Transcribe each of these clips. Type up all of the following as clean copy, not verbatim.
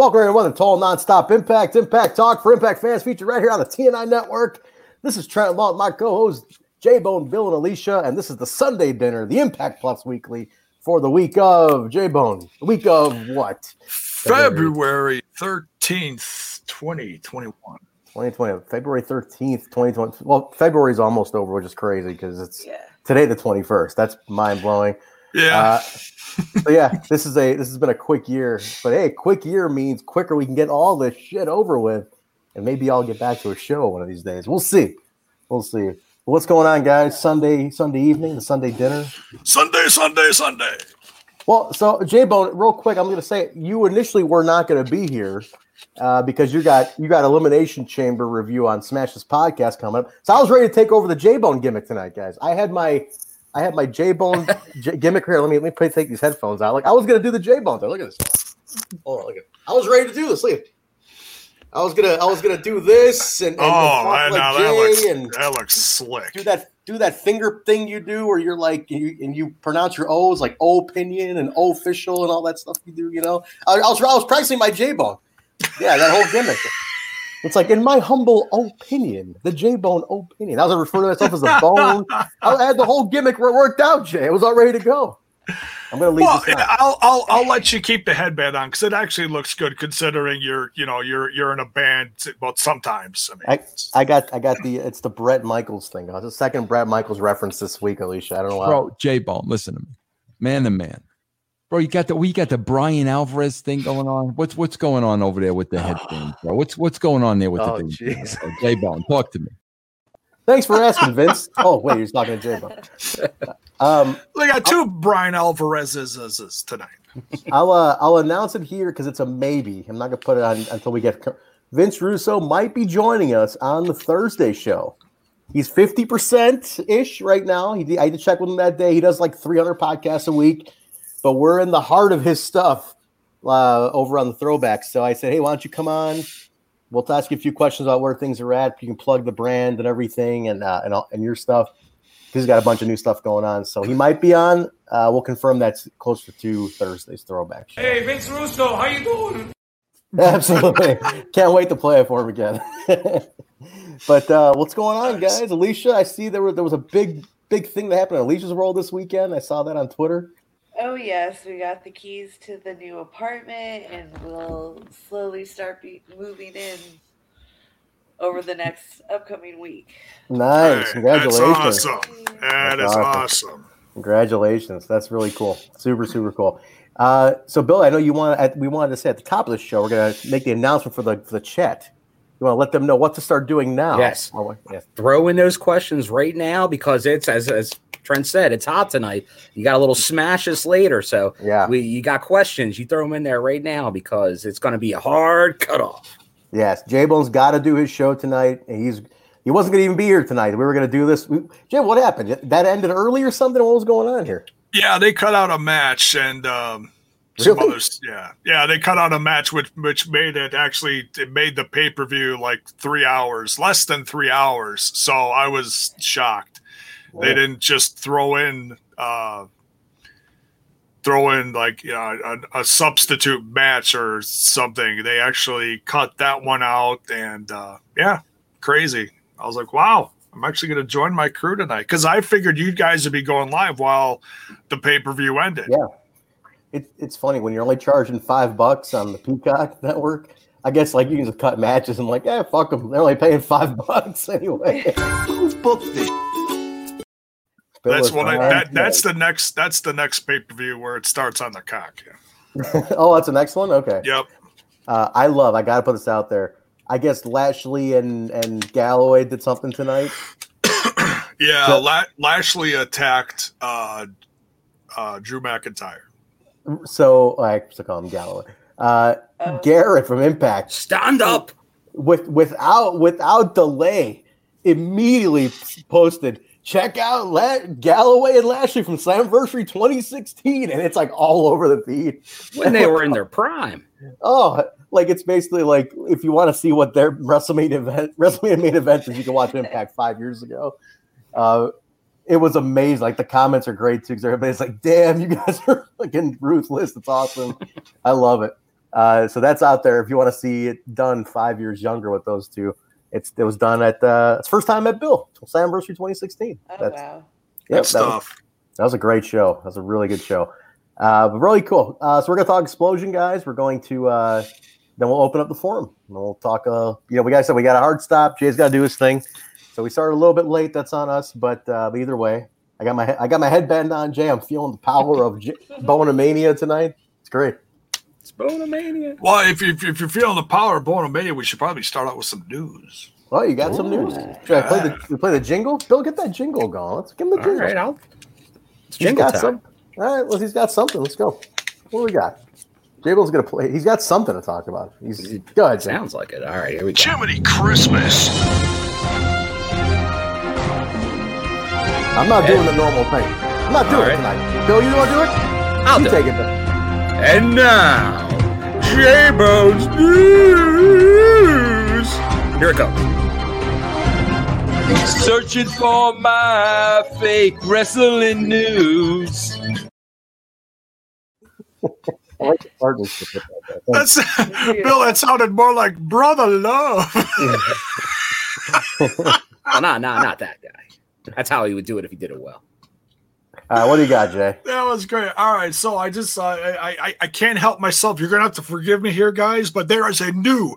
Welcome everyone to Total Nonstop Impact Talk for Impact fans, featured right here on the TNI Network. This is Trent Long, my co-host J-Bone, Bill, and Alicia, and this is the Sunday dinner, the Impact Plus Weekly for the week of J-Bone. The week of what? February 13th, 2021. 2020, February 13th, 2020. Well, February's almost over, which is crazy because it's today the 21st. That's mind-blowing. Yeah. This has been a quick year. But hey, quick year means quicker we can get all this shit over with, and maybe I'll get back to a show one of these days. We'll see. What's going on, guys? Sunday evening, the Sunday dinner. Sunday. Well, so J-Bone, real quick, I'm going to say you initially were not going to be here because you got Elimination Chamber review on Smash This Podcast coming up. So I was ready to take over the J-Bone gimmick tonight, guys. I had my J-Bone gimmick here. Let me take these headphones out. Like I was going to do the J-Bone thing. Look at this. Hold on, look at it. I was ready to do this. Look at it. I was gonna do this and that looks slick. Do that finger thing you do where you're like you pronounce your O's like opinion and official and all that stuff you do. You know, I was practicing my J-Bone. Yeah, that whole gimmick. It's like, in my humble opinion, the J-Bone opinion. I was referring to myself as a bone. I had the whole gimmick worked out, Jay. It was all ready to go. I'm going to leave this out. I'll let you keep the headband on because it actually looks good considering you're in a band. Well, sometimes. I got it's the Bret Michaels thing. It's the second Bret Michaels reference this week, Alicia. I don't know why. Bro, J-Bone, listen to me. Man to man. Bro, you got the Brian Alvarez thing going on. What's going on over there with the headband, bro? What's going on there with the thing? Jeez. J-Bone, talk to me. Thanks for asking, Vince. Oh, wait, you're talking to J-Bone. We got two Brian Alvarez's tonight. I'll announce it here because it's a maybe. I'm not gonna put it on until we get. Vince Russo might be joining us on the Thursday show. He's 50% ish right now. I had to check with him that day. He does like 300 podcasts a week. But we're in the heart of his stuff over on the Throwbacks. So I said, hey, why don't you come on? We'll ask you a few questions about where things are at. You can plug the brand and everything and your stuff. He's got a bunch of new stuff going on. So he might be on. We'll confirm that's closer to Thursday's Throwback show. Hey, Vince Russo, how you doing? Absolutely. Can't wait to play it for him again. But what's going on, guys? Alicia, I see there was a big thing that happened in Alicia's world this weekend. I saw that on Twitter. Oh, yes. We got the keys to the new apartment, and we'll slowly start moving in over the next upcoming week. Nice. Hey, congratulations. That's awesome. That is awesome. Congratulations. That's really cool. Super, super cool. So, Bill, I know we wanted to say at the top of the show, we're going to make the announcement for the chat. You want to let them know what to start doing now. Yes. Throw in those questions right now because it's, as Trent said, it's hot tonight. You got a little smashes later. So you got questions. You throw them in there right now because it's going to be a hard cutoff. Yes. J-Bone's got to do his show tonight. He wasn't going to even be here tonight. We were going to do this. Jay, what happened? That ended early or something? What was going on here? Yeah, they cut out a match and they cut out a match which made the pay-per-view like 3 hours, less than 3 hours. So I was shocked. They didn't just throw in like a substitute match or something. They actually cut that one out, and crazy. I was like, wow, I'm actually going to join my crew tonight because I figured you guys would be going live while the pay-per-view ended. Yeah, it's funny when you're only charging $5 on the Peacock network. I guess like you can just cut matches and like, fuck them. They're only paying $5 anyway. Who booked this? That's the next pay-per-view where it starts on the cock. Yeah. Oh, that's the next one? Okay. Yep. I got to put this out there. I guess Lashley and Galloway did something tonight. Yeah, so, Lashley attacked Drew McIntyre. So I used to call him Galloway. Garrett from Impact. Stand up. Without delay, immediately posted, check out Galloway and Lashley from Slammiversary 2016, and it's like all over the feed. When they were in their prime. Oh, like it's basically like if you want to see what their WrestleMania main event is, you can watch Impact 5 years ago. It was amazing. Like the comments are great too, because everybody's like, "Damn, you guys are fucking ruthless." It's awesome. I love it. So that's out there if you want to see it done 5 years younger with those two. It was done at it's first time at Bill Slammiversary 2016. Oh, That's, wow. Yep, stuff. That was a great show. That was a really good show. But really cool. So we're gonna talk Explosion, guys. We're going to then we'll open up the forum and we'll talk. We got a hard stop. Jay's got to do his thing, so we started a little bit late. That's on us. But either way, I got my headband on. Jay, I'm feeling the power of Bonomania tonight. It's great. It's Bonomania. Well, if you're feeling the power of Bonomania, we should probably start out with some news. Oh, you got some news. Should I play the jingle? Bill, get that jingle going. Let's give him the jingle. All right, it's jingle time. All right, well, he's got something. Let's go. What do we got? J-Bill's going to play. He's got something to talk about. Go ahead. Sounds like it. All right, here we go. Jiminy Christmas. I'm not doing the normal thing. I'm not doing it tonight. Bill, you want to do it? I'll take it. And now, J-Bone's News. Here it comes. Searching for my fake wrestling news. I like the partnership with that. Bill, that sounded more like Brother Love. Well, not that guy. That's how he would do it if he did it well. What do you got, Jay? That was great. All right, so I just I can't help myself. You're gonna have to forgive me here, guys, but there is a new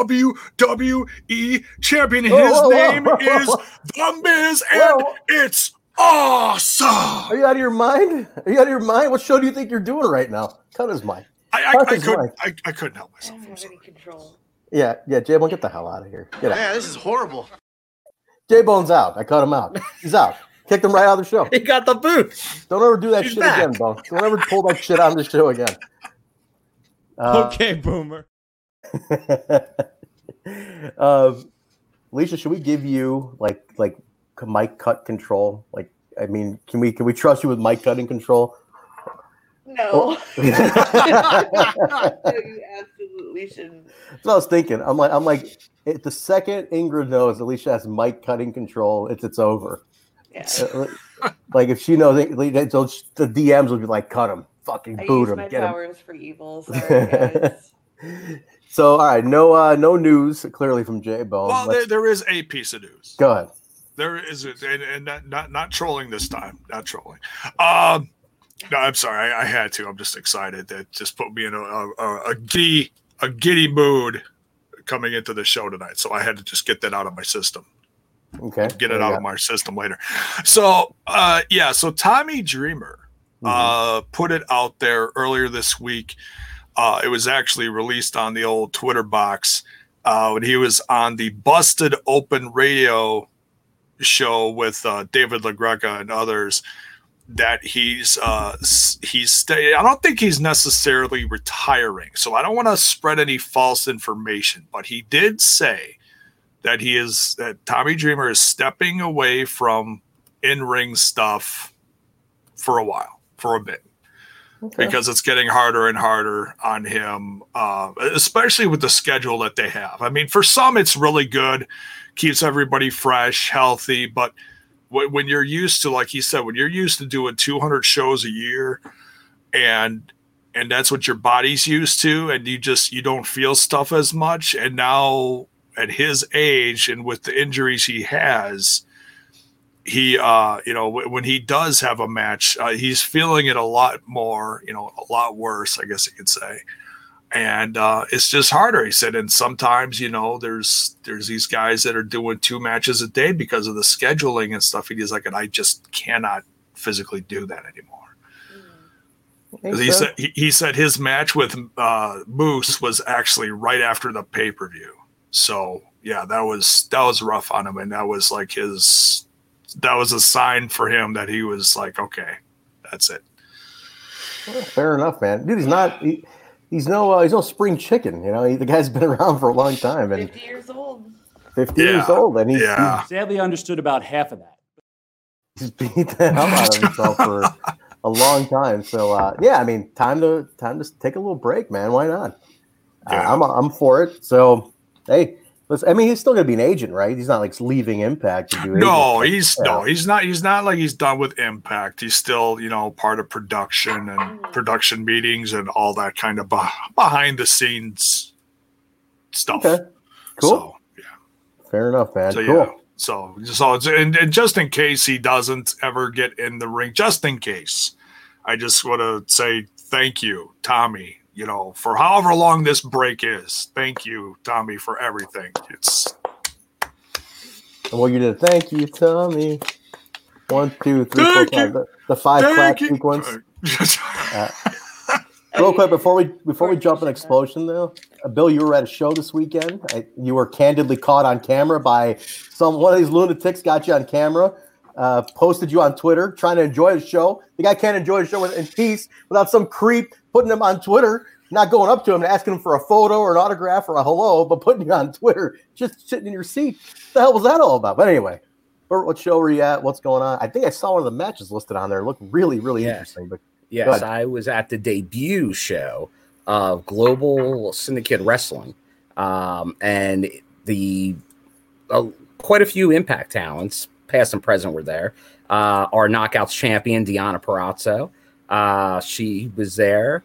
WWE champion. His name is The Miz, and it's awesome. Are you out of your mind? What show do you think you're doing right now? Cut his mic. I couldn't help myself. I don't have any control. Yeah, J-Bone, get the hell out of here. Get out. Man, this is horrible. J-Bone's out. I cut him out. He's out. Kicked him right out of the show. He got the boot. Don't ever do that shit again, Bone. Don't ever pull that shit on the show again. Okay, Boomer. Alicia, should we give you like mic cut control? Like, I mean, can we trust you with mic cutting control? No. You absolutely shouldn't. That's what I was thinking. I'm like, the second Ingrid knows Alicia has mic cutting control, it's over. Yeah. Like if she knows, the DMs will be like, cut him, fucking boot him, my get him. powers for evil. Sorry, guys. So, all right, no news clearly from J-Bone. Well, there is a piece of news. Go ahead. There is, and not trolling this time. Not trolling. No, I'm sorry. I had to. I'm just excited. That just put me in a giddy mood coming into the show tonight. So I had to just get that out of my system. Okay. Get it out of my system later. So, so Tommy Dreamer put it out there earlier this week. It was actually released on the old Twitter box when he was on the Busted Open Radio show with David LaGreca and others, that he's I don't think he's necessarily retiring. So I don't want to spread any false information, but he did say that Tommy Dreamer is stepping away from in-ring stuff for a bit, because it's getting harder and harder on him, especially with the schedule that they have. I mean, for some, it's really good, keeps everybody fresh, healthy, but when you're used to, like he said, when you're used to doing 200 shows a year and that's what your body's used to, and you don't feel stuff as much. And now at his age and with the injuries he has, he, when he does have a match, he's feeling it a lot more, a lot worse, I guess you could say. And it's just harder, he said. And sometimes, there's these guys that are doing 2 matches a day because of the scheduling and stuff. He's like, and I just cannot physically do that anymore. He said his match with Moose was actually right after the pay-per-view. So yeah, that was rough on him, and that was like that was a sign for him that he was like, okay, that's it. Well, fair enough, man. Dude, he's no spring chicken. The guy's been around for a long time, and 50 years old. 50 years old, and he's sadly understood about half of that. He's beat the hell out of himself for a long time. So I mean, time to take a little break, man. Why not? I'm for it. So hey, I mean, he's still going to be an agent, right? He's not like leaving Impact to do he's not. He's not like he's done with Impact. He's still, part of production and production meetings and all that kind of behind the scenes stuff. Okay, cool. So, yeah. Fair enough, man. So, cool. Yeah. So and just in case he doesn't ever get in the ring, just in case, I just want to say thank you, Tommy. For however long this break is. Thank you, Tommy, for everything. Well, you did. Thank you, Tommy. 1, 2, 3, 4, 5. The 5 clap sequence. Real quick before we jump in explosion, though, Bill, you were at a show this weekend. You were candidly caught on camera by one of these lunatics. Got you on camera. Posted you on Twitter, trying to enjoy the show. The guy can't enjoy the show in peace without some creep putting him on Twitter, not going up to him and asking him for a photo or an autograph or a hello, but putting you on Twitter, just sitting in your seat. What the hell was that all about? But anyway, what show were you at? What's going on? I think I saw one of the matches listed on there. It looked really, really interesting. But yes, I was at the debut show of Global Syndicate Wrestling, and the quite a few Impact talents, past and present, were there. Our Knockouts champion, Deonna Purrazzo, she was there.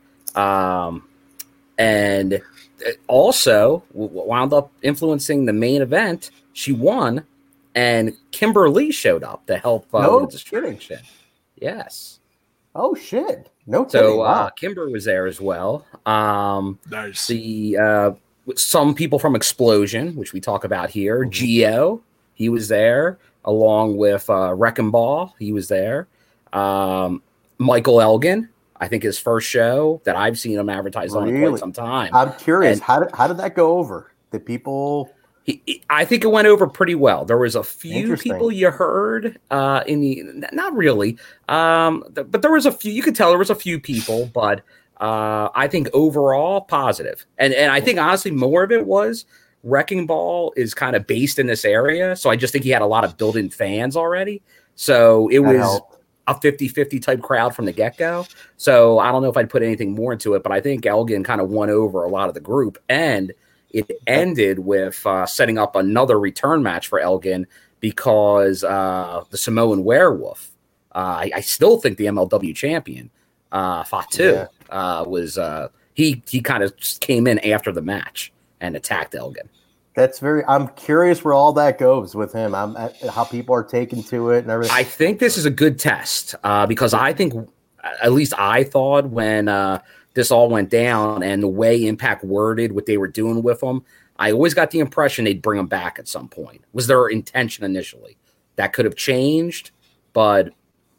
And also wound up influencing the main event. She won, and Kimberly showed up to help with the distribution. Yes. Oh, shit. No kidding. So wow. Kimber was there as well. Nice. Some people from Explosion, which we talk about here. Mm-hmm. Gio, he was there, along with Wrecking Ball. He was there. Michael Elgin, I think his first show that I've seen him advertise on in quite some time. I'm curious, how did that go over? Did people? I think it went over pretty well. There was a few people you heard not really, but there was a few. You could tell there was a few people, but I think overall positive. And I think honestly more of it was Wrecking Ball is kind of based in this area, so I just think he had a lot of built-in fans already. So it was a 50-50 type crowd from the get-go. So I don't know if I'd put anything more into it, but I think Elgin kind of won over a lot of the group. And it ended with setting up another return match for Elgin because the Samoan Werewolf, I still think the MLW champion, Fatu, was he kind of came in after the match and attacked Elgin. I'm curious where all that goes with him. How people are taken to it and everything. I think this is a good test because I think, at least I thought when this all went down and the way Impact worded what they were doing with him, I always got the impression they'd bring him back at some point. Was their intention initially? That could have changed, but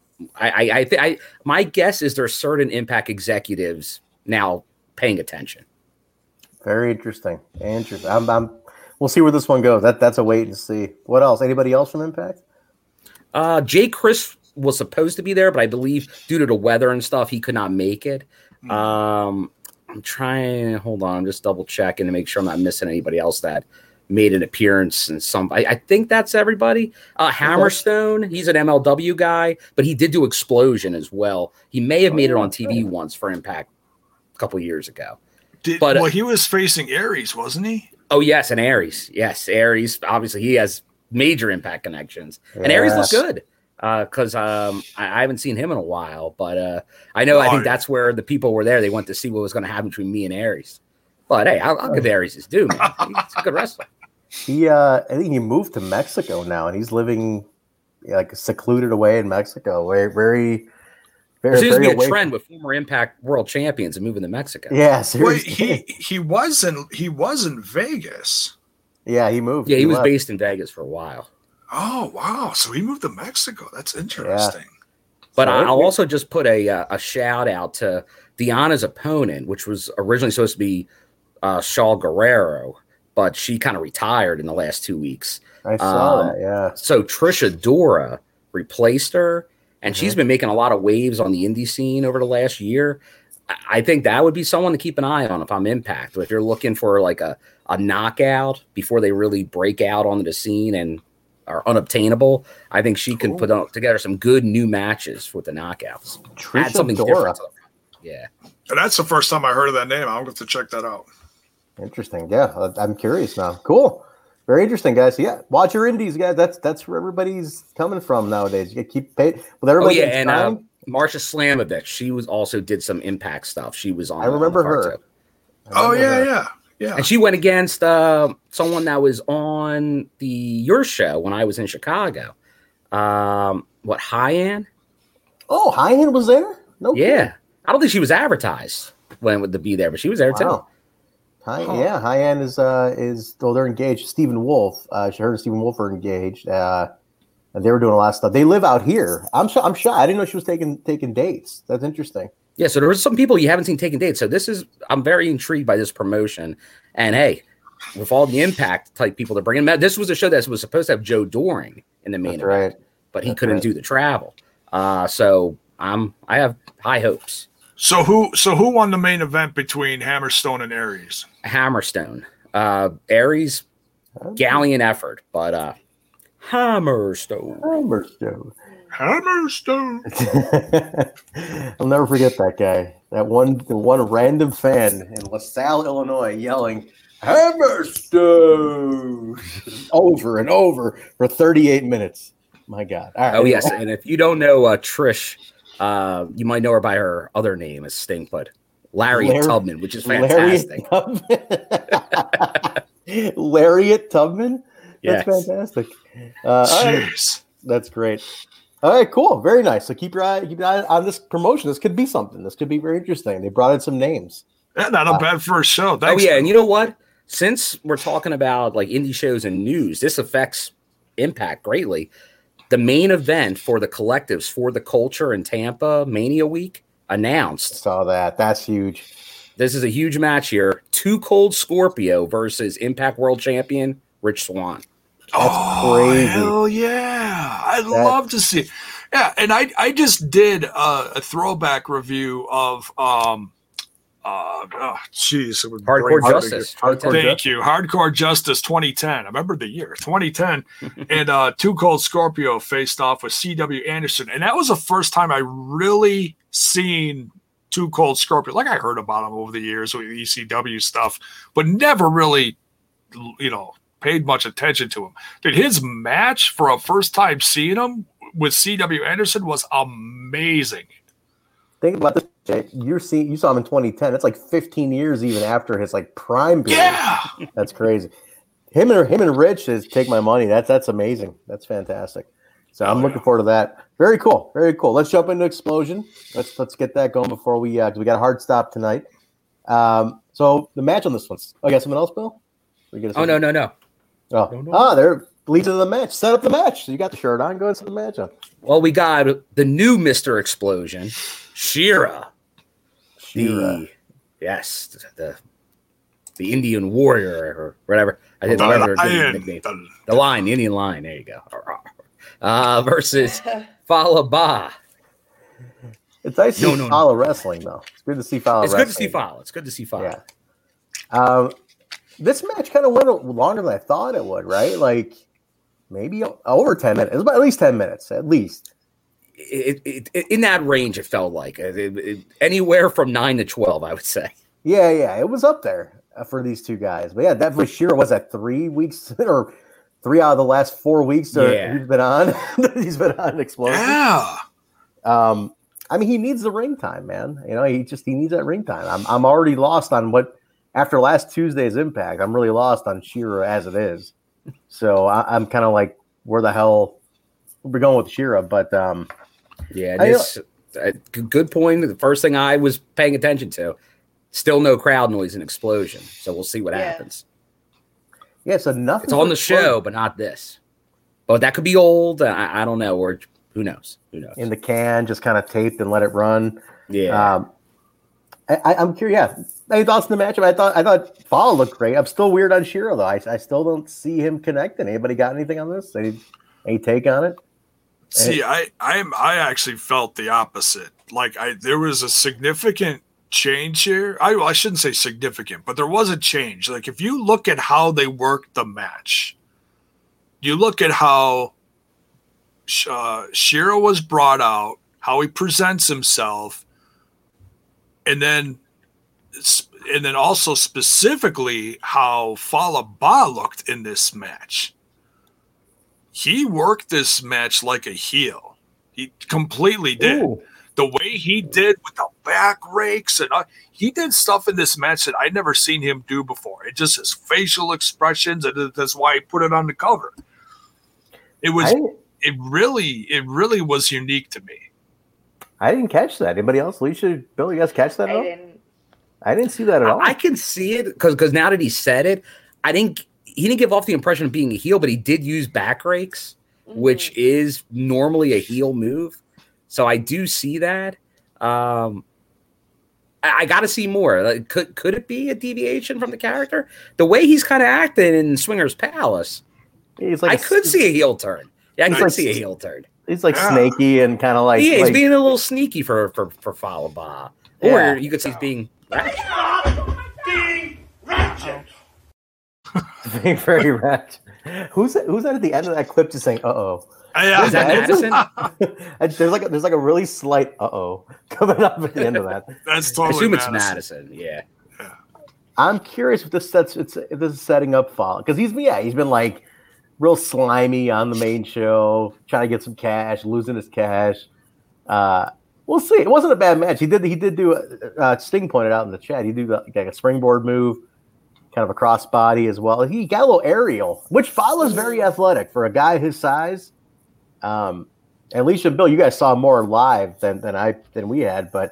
my guess is there's certain Impact executives now paying attention. Very interesting. We'll see where this one goes. That's a wait and see. What else? Anybody else from Impact? Jay Chris was supposed to be there, but I believe due to the weather and stuff, he could not make it. I'm trying. Hold on, I'm just double checking to make sure I'm not missing anybody else that made an appearance. And I think that's everybody. Hammerstone, he's an MLW guy, but he did do Explosion as well. He may have made it on TV once for Impact a couple years ago. He was facing Aries, wasn't he? Oh, yes, and Aries. Yes, Aries. Obviously, he has major Impact connections. Yes. And Aries looks good because I haven't seen him in a while. But I think that's where the people were there. They wanted to see what was going to happen between me and Aries. But, hey, I'll give Aries his due, man. He's a good wrestler. I think he moved to Mexico now, and he's living like secluded away in Mexico. Very there seems to be a trend with former Impact World Champions and moving to Mexico. Yeah, seriously. He was in Vegas. Yeah, he moved. Yeah, he was based in Vegas for a while. Oh wow! So he moved to Mexico. That's interesting. Yeah. But I'll also just put a shout out to Deanna's opponent, which was originally supposed to be Shaw Guerrero, but she kind of retired in the last 2 weeks. I saw that. Yeah. So Trisha Dora replaced her. And she's been making a lot of waves on the indie scene over the last year. I think that would be someone to keep an eye on if I'm Impact. If you're looking for like a knockout before they really break out onto the scene and are unobtainable, I think she can put together some good new matches with the knockouts. Add something different. Yeah. And that's the first time I heard of that name. I'll have to check that out. Interesting. Yeah, I'm curious now. Cool. Very interesting, guys. Yeah, watch your indies, guys. That's where everybody's coming from nowadays. You keep paid with everybody. And Marsha Slamovich, she also did some Impact stuff. She was on. I remember her. Yeah. And she went against someone that was on your show when I was in Chicago. Hyann? Oh, Hyann was there? No. Yeah. Kidding. I don't think she was advertised when to be there, but she was there too. Yeah, Hyann is they're engaged. Stephen Wolf. She heard Stephen Wolf are engaged. And they were doing a lot of stuff. They live out here. I'm shocked. I didn't know she was taking dates. That's interesting. Yeah, so there was some people you haven't seen taking dates. So I'm very intrigued by this promotion. And hey, with all the Impact type people they're bringing, this was a show that was supposed to have Joe Doring in the main event, but he couldn't do the travel. So I have high hopes. So who won the main event between Hammerstone and Aries? Hammerstone. Aries, gallant effort, but Hammerstone. I'll never forget that guy. The one random fan in LaSalle, Illinois, yelling Hammerstone over and over for 38 minutes. My God. All right. Oh, yes. And if you don't know Trish, you might know her by her other name as Sting, but Lariat Tubman, which is fantastic. Lariat Tubman? That's fantastic. Jeez. That's great. All right, cool. Very nice. So keep your eye on this promotion. This could be something. This could be very interesting. They brought in some names. Yeah, not a bad first show. Thanks. Oh, yeah. And you know what? Since we're talking about like indie shows and news, this affects Impact greatly. The main event for the collectives for the Culture in Tampa Mania Week announced. Saw that. That's huge. This is a huge match here. Too Cold Scorpio versus Impact World Champion Rich Swann. That's crazy. Hell yeah. I'd love to see it. Yeah, and I just did a throwback review of Hardcore Justice. Thank you. Hardcore Justice 2010. I remember the year 2010. And Too Cold Scorpio faced off with C.W. Anderson. And that was the first time I really seen Too Cold Scorpio. Like I heard about him over the years with ECW stuff, but never really, paid much attention to him. Dude, his match for a first time seeing him with C.W. Anderson was amazing. Think about this. You saw him in 2010. It's like 15 years even after his like prime period. Yeah, that's crazy. Him and Rich is take my money. That's amazing. That's fantastic. So I'm looking forward to that. Very cool. Very cool. Let's jump into Explosion. Let's get that going before we because we got a hard stop tonight. So the match on this one. Oh, you got something else, Bill? No. They're leading to the match. Set up the match. So you got the shirt on. Go into the match on. Well, we got the new Mr. Explosion, Shera. The Indian warrior or whatever. I didn't remember the nickname. The Indian Lion. There you go. Versus Fallah. It's nice to see Fallah wrestling, though. It's good to see Fallah wrestling. It's good to see Fallah. Yeah. This match kind of went longer than I thought it would, right? Like maybe over 10 minutes. It was about at least 10 minutes, at least. In that range, it felt like anywhere from 9 to 12, I would say. Yeah, it was up there for these two guys. But yeah, definitely Shera was at 3 weeks or 3 out of the last 4 weeks he's been on. He's been on Explosion. Yeah. I mean, he needs the ring time, man. He needs that ring time. I'm already lost on what after last Tuesday's Impact. I'm really lost on Shera as it is. So I'm kind of like, where the hell we're going with Shera? But good point. The first thing I was paying attention to, still no crowd noise in Explosion. So we'll see what happens. Yeah, so nothing. It's on the show, but not this. But that could be old. I don't know, or who knows? In the can, just kind of taped and let it run. Yeah. I'm curious. Yeah. Any thoughts on the matchup? I thought Fallah looked great. I'm still weird on Shera though. I still don't see him connecting. Anybody got anything on this? Any take on it? See, I actually felt the opposite. Like there was a significant change here. I shouldn't say significant, but there was a change. Like if you look at how they worked the match, you look at how Shera was brought out, how he presents himself, and then and then also specifically how Fallah Bahh looked in this match. He worked this match like a heel. He completely did. Ooh. The way he did with the back rakes and he did stuff in this match that I'd never seen him do before. It just his facial expressions, and that's why he put it on the cover. It really was unique to me. I didn't catch that. Anybody else? Alicia, Bill, you guys catch that? I didn't see that at all. I can see it because now that he said it, he didn't give off the impression of being a heel, but he did use back rakes, which is normally a heel move. So I do see that. I got to see more. Like, could it be a deviation from the character? The way he's kind of acting in Swinger's Palace, I could see a heel turn. Yeah, I could see a heel turn. He's like snaky and kind of like he's being a little sneaky for Fallah Bahh. Or you could say he's being ratchet. Being very ratchet. Who's that at the end of that clip just saying "uh-oh"? Is that Madison? there's like a really slight "uh-oh" coming up at the end of that. That's totally. I assume it's Madison. Yeah. I'm curious if this is setting up Fallah, because he's been like real slimy on the main show, trying to get some cash, losing his cash. We'll see. It wasn't a bad match. He did do Sting pointed out in the chat. He did like a springboard move, kind of a crossbody as well. He got a little aerial, which Fallah's very athletic for a guy his size. Alicia and Bill, you guys saw more live than we had, but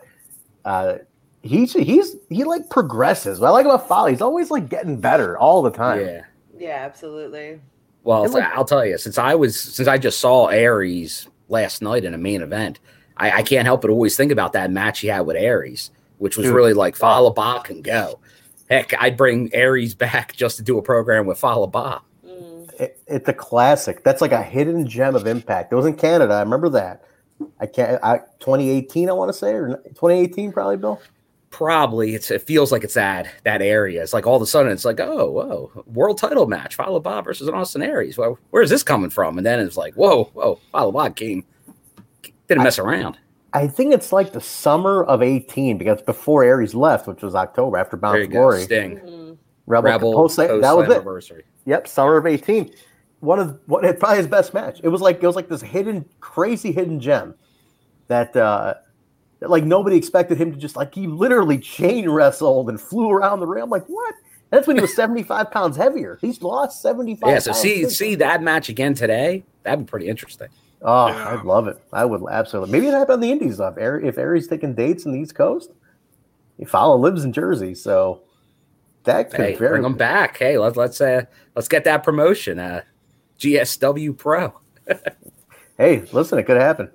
he like progresses. What I like about Fallah, he's always like getting better all the time. Yeah, absolutely. Well, I'll tell you, since I just saw Aries last night in a main event, I can't help but always think about that match he had with Aries, which was really like Fallah Bahh can go. Heck, I'd bring Aries back just to do a program with Fallah Bahh. It's a classic. That's like a hidden gem of Impact. It was in Canada. I remember that. 2018, I want to say, or 2018 probably, Bill? Probably. It feels like it's that area. It's like all of a sudden it's like, whoa, world title match, Fallah Bahh versus Austin Aries. Well, where's this coming from? And then it's like, whoa, Fallah Bahh didn't mess around. I think it's like the summer of 18 because before Aries left, which was October after Bound for Glory. Sting. Rebel post that was it. Anniversary. Yep, summer of 18. Probably his best match. It was like this crazy hidden gem that like nobody expected him to just like he literally chain wrestled and flew around the ring. I'm like, what? That's when he was 75 pounds heavier. He's lost 75 pounds. Yeah, so see that match again today. That'd be pretty interesting. Oh, yeah. I'd love it. I would absolutely. Maybe it happened on the Indies stuff. If Aries taking dates in the East Coast, Fallah lives in Jersey, so that could bring him back. Hey, let's get that promotion. GSW Pro. Hey, listen, it could happen.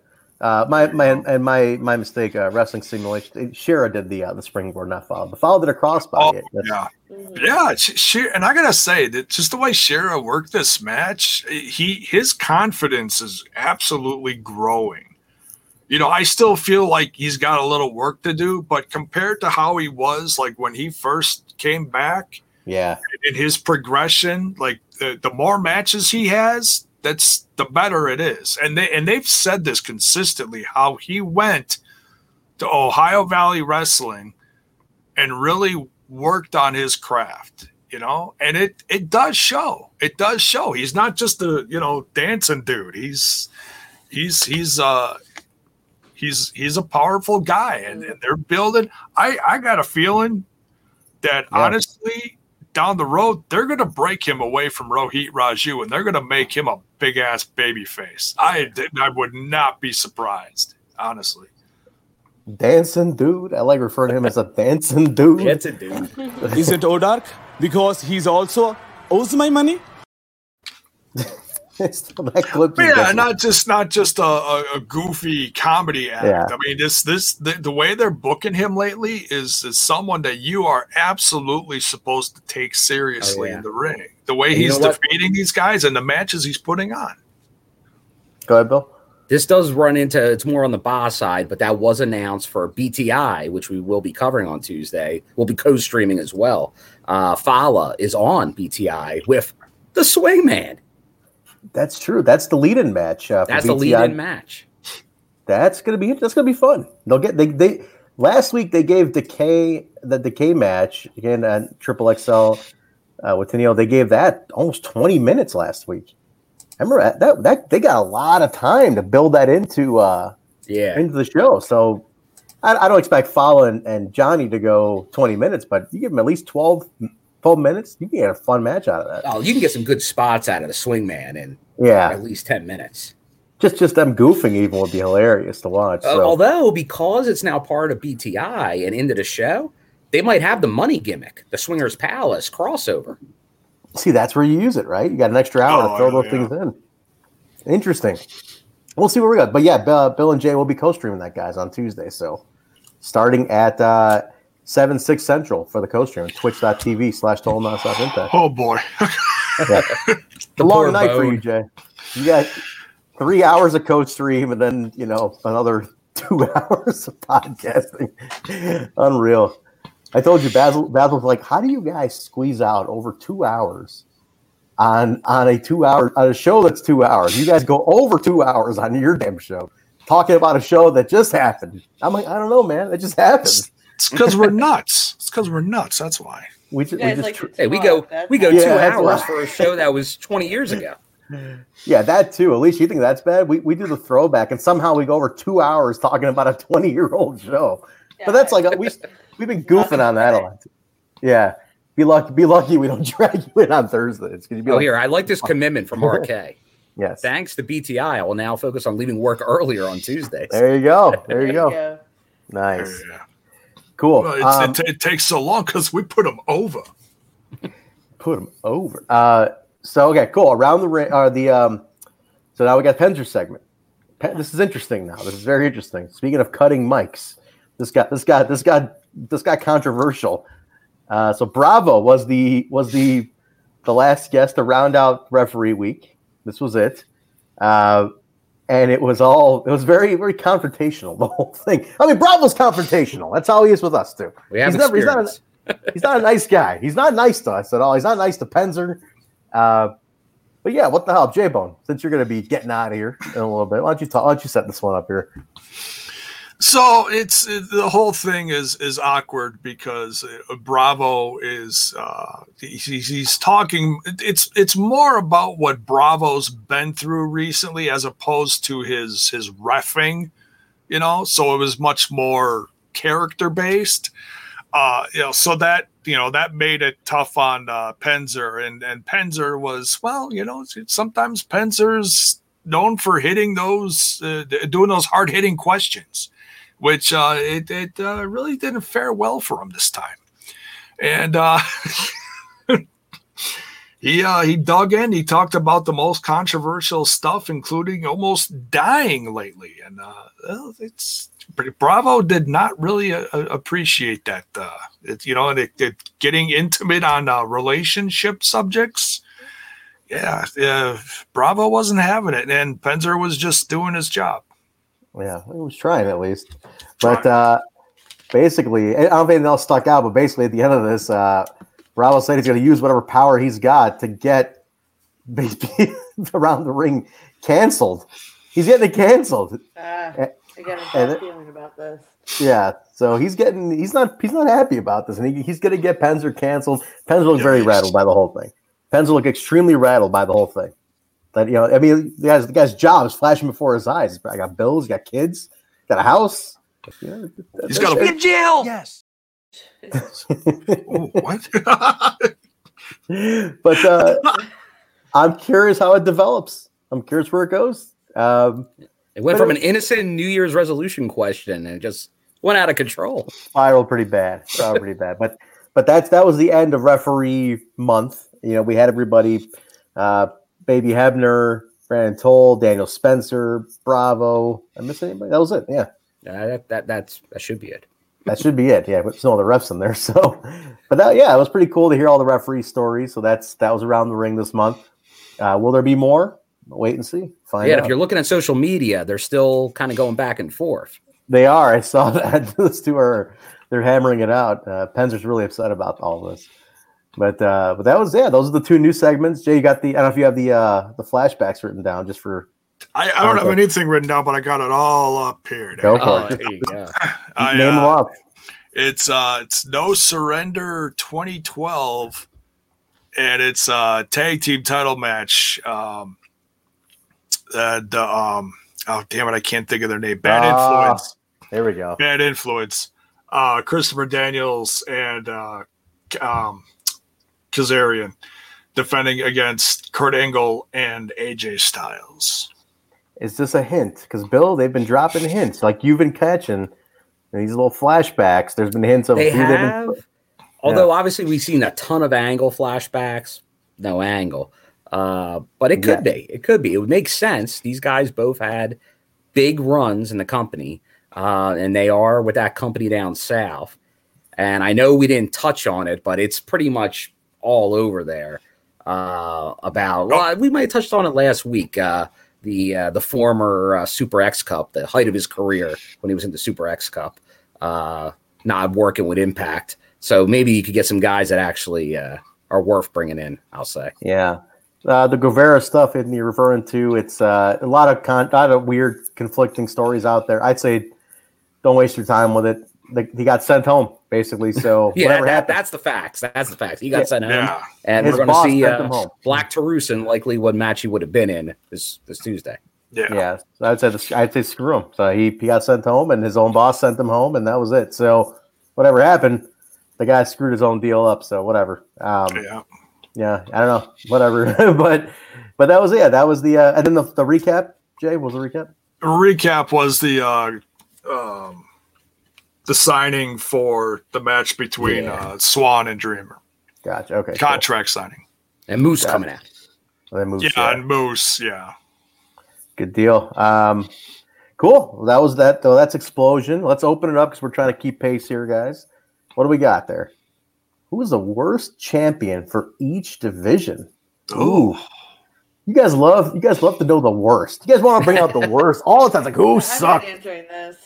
My mistake. Wrestling Simulation. Shera did the springboard, not Fallah. But Fallah did a crossbody. And I gotta say that just the way Shera worked this match, his confidence is absolutely growing. I still feel like he's got a little work to do, but compared to how he was like when he first came back, in his progression, like the more matches he has, that's the better it is. And they've said this consistently, how he went to Ohio Valley Wrestling and really worked on his craft, and it does show. It does show. He's not just a dancing dude. He's a powerful guy, and they're building. I got a feeling that honestly, down the road, they're going to break him away from Rohit Raju, and they're going to make him a big ass baby face. I would not be surprised, honestly. Dancing dude. I like referring to him as a dancing dude. Dancing dude. Is it Odark? Because he's also owes my money. Not just a goofy comedy act. Yeah. I mean, the way they're booking him lately is someone that you are absolutely supposed to take seriously in the ring. The way he's defeating these guys and the matches he's putting on. Go ahead, Bill. This does run into, it's more on the Bahh side, but that was announced for BTI, which we will be covering on Tuesday. We'll be co-streaming as well. Fallah is on BTI with the Swingman. That's true. That's the lead-in match. That's the lead-in match. That's gonna be fun. They'll get they last week they gave the Decay match again, Triple XL with Tenille. They gave that almost 20 minutes last week. I remember that they got a lot of time to build that into the show. So I don't expect Fowler and Johnny to go 20 minutes, but you give them at least 12 minutes, you can get a fun match out of that. Oh, you can get some good spots out of the Swingman in at least 10 minutes. Just them goofing even would be hilarious to watch. So. Although, because it's now part of BTI and into the show, they might have the money gimmick, the Swingers Palace crossover. See, that's where you use it, right? You got an extra hour to throw those things in. Interesting. We'll see what we got. But yeah, Bill and Jay will be co-streaming that, guys, on Tuesday. So starting at 7/6 Central for the co-stream, twitch.tv/Total Nonstop Impact. Oh, boy. It's a long night for you, Jay. You got 3 hours of co-stream and then, another 2 hours of podcasting. Unreal. I told you, Basil was like, how do you guys squeeze out over 2 hours on a show that's 2 hours? You guys go over 2 hours on your damn show talking about a show that just happened. I'm like, I don't know, man. It just happened. It's because we're nuts. That's why. We go 2 hours for a show that was 20 years ago. Yeah, that too. At least you think that's bad. We do the throwback, and somehow we go over 2 hours talking about a 20-year-old show. Yeah. But that's like we've been goofing on that a lot. Yeah, be lucky we don't drag you in on Thursdays. Here, I like this commitment from RK. Yes. Thanks to BTI, I will now focus on leaving work earlier on Tuesdays. There you go. Nice. Yeah. Cool. Well, it takes so long because we put them over. So okay, cool. Around so now we got Penzer's segment. This is interesting now. This is very interesting. Speaking of cutting mics, this got controversial. So Bravo was the last guest to round out referee week. This was it. And it was very, very confrontational, the whole thing. I mean, Bravo's confrontational. That's how he is with us too. He's not a nice guy. He's not nice to us at all. He's not nice to Penzer. But yeah, what the hell, J-Bone, since you're going to be getting out of here in a little bit, why don't you set this one up here? So the whole thing is awkward because Bravo is he's talking. It's more about what Bravo's been through recently as opposed to his reffing, So it was much more character based, So that that made it tough on Penzer, and Penzer was sometimes Penzer's known for hitting those doing those hard hitting questions. Which it really didn't fare well for him this time, and he dug in. He talked about the most controversial stuff, including almost dying lately, and Bravo did not really appreciate that. Getting intimate on relationship subjects. Yeah, Bravo wasn't having it, and Penzer was just doing his job. Yeah, he was trying at least. But basically, I don't think anything else stuck out, but basically at the end of this, Bravo said he's going to use whatever power he's got to get around the ring canceled. He's getting it canceled. I got a bad feeling about this. Yeah, so he's not happy about this, and he's going to get Penzer canceled. Penzer looked very rattled by the whole thing. Penzer looked extremely rattled by the whole thing. That the guy's job is flashing before his eyes. I got bills, got kids, got a house. He's got to be in jail. Yes. What? But I'm curious how it develops. I'm curious where it goes. It went from an innocent New Year's resolution question and it just went out of control. Spiraled pretty bad. But that was the end of referee month. We had everybody. Baby Hebner, Brandon Toll, Daniel Spencer, Bravo. I miss anybody? That was it. Yeah. That should be it. That should be it. Yeah, but there's no other refs in there. So, but it was pretty cool to hear all the referee stories. So that was around the ring this month. Will there be more? Wait and see. Find out. If you're looking at social media, they're still kind of going back and forth. They are. I saw that. Those two they're hammering it out. Penzer's really upset about all this. But that was those are the two new segments. Jay, you got I don't know if you have the flashbacks written down just for I don't have anything written down, but I got it all up here. Go for it. There you go. Name them off. It's No Surrender 2012, and it's a tag team title match. Oh damn it, I can't think of their name. Bad Influence. There we go. Bad Influence. Christopher Daniels and Kazarian defending against Kurt Angle and AJ Styles. Is this a hint? Because Bill, they've been dropping hints like you've been catching these little flashbacks. There's been hints of they have. Although obviously we've seen a ton of Angle flashbacks, no Angle. But it could be. It could be. It would make sense. These guys both had big runs in the company, and they are with that company down south. And I know we didn't touch on it, but it's pretty much all over there. We might have touched on it last week. The former Super X Cup, the height of his career when he was in the Super X Cup, not working with Impact. So maybe you could get some guys that actually are worth bringing in, I'll say. Yeah. The Guevara stuff in you're referring to, it's a lot of weird conflicting stories out there. I'd say don't waste your time with it. He got sent home, basically. So whatever happened. That's the facts. That's the facts. He got sent home. Yeah. And we're going to see Black Taurus likely what match he would have been in this Tuesday. Yeah. So I'd say screw him. So he got sent home, and his own boss sent him home, and that was it. So whatever happened, the guy screwed his own deal up. So whatever. Yeah, I don't know, whatever. but that was it. That was the and then the recap. Jay, what was the recap? The recap was the signing for the match between Swan and Dreamer. Gotcha. Okay. Contract signing. And Moose coming out. And Moose. Yeah. Good deal. Cool. Well, that was that. Though that's Explosion. Let's open it up because we're trying to keep pace here, guys. What do we got there? Who is the worst champion for each division? Ooh. You guys love to know the worst. You guys want to bring out the worst all the time. Like who sucked? I'm not answering this.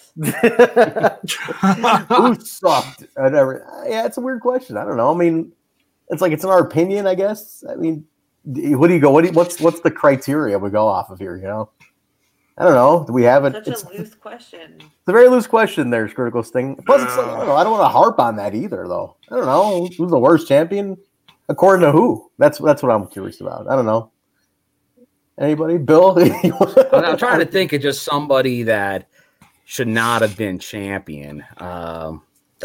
Who sucked? Yeah, it's a weird question. I don't know. I mean, it's like it's in our opinion, I guess. I mean, what do you go? What's the criteria we go off of here? You know, I don't know. Do we have it? Such a loose question. It's a very loose question. There's Critical Sting. Plus, it's like, I don't want to harp on that either, though. I don't know who's the worst champion according to who. That's what I'm curious about. I don't know. Anybody? Bill? I'm trying to think of just somebody that should not have been champion. I'll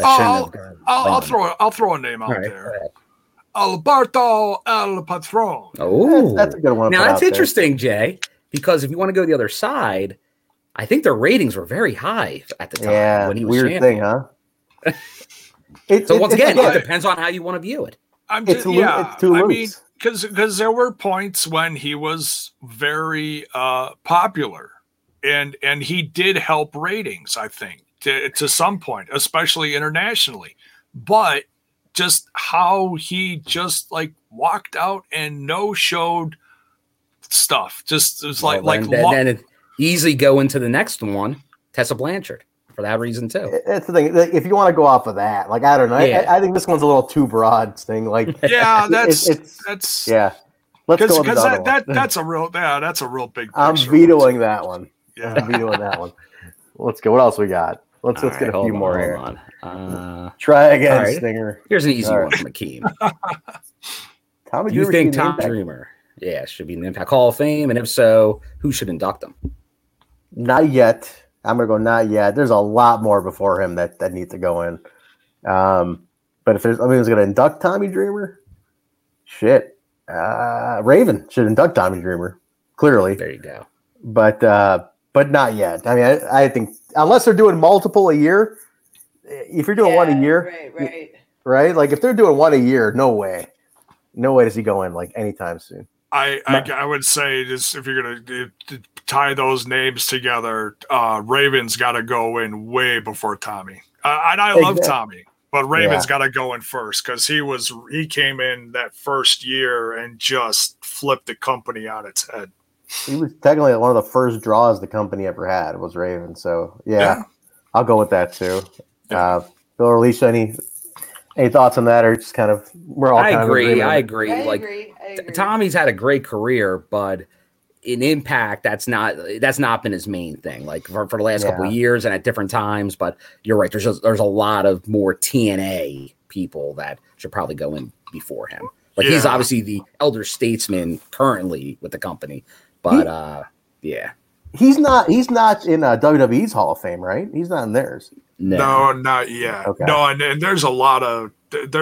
throw a name out there. Alberto El Patron. Oh, that's a good one. Now that's interesting, Jay, because if you want to go the other side, I think their ratings were very high at the time when he was weird champion. Thing, huh? So once again, it depends on how you want to view it. It's too loose. I mean, because there were points when he was very popular, and he did help ratings, I think, to some point, especially internationally. But just how he just like walked out and no-showed stuff, just it was then easily go into the next one, Tessa Blanchard. For that reason too. That's the thing. If you want to go off of that, like I don't know, I think this one's a little too broad. Thing, like that's Let's go because that's a real big picture. I'm vetoing that one. Yeah, I'm vetoing that one. Let's go. What else we got? Let's get a few more here. Try again, Stinger. Here's an easy one from Akeem. Do you think Tom Dreamer, should be in the Impact Hall of Fame? And if so, who should induct him? Not yet. I'm going to go not yet. There's a lot more before him that need to go in. But if there's, who's going to induct Tommy Dreamer? Shit. Raven should induct Tommy Dreamer. Clearly. There you go. But not yet. I mean, I think unless they're doing multiple a year, if you're doing one a year, right? Like if they're doing one a year, no way does he go in like anytime soon. I would say this, if you're going to tie those names together, Raven's got to go in way before Tommy. And I love Tommy, but Raven's got to go in first because he came in that first year and just flipped the company on its head. He was technically one of the first draws the company ever had was Raven. So I'll go with that too. Bill or Alicia, any thoughts on that, or just kind of we're all? I agree. Like Tommy's had a great career, but in Impact, that's not been his main thing. Like for the last couple of years and at different times. But you're right. There's a lot of more TNA people that should probably go in before him. Like he's obviously the elder statesman currently with the company, but he's not in WWE's Hall of Fame, right? He's not in theirs. No, not yet. Okay. No, and there's a lot of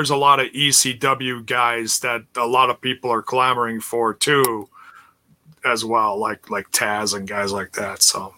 ECW guys that a lot of people are clamoring for too, as well, like Taz and guys like that. So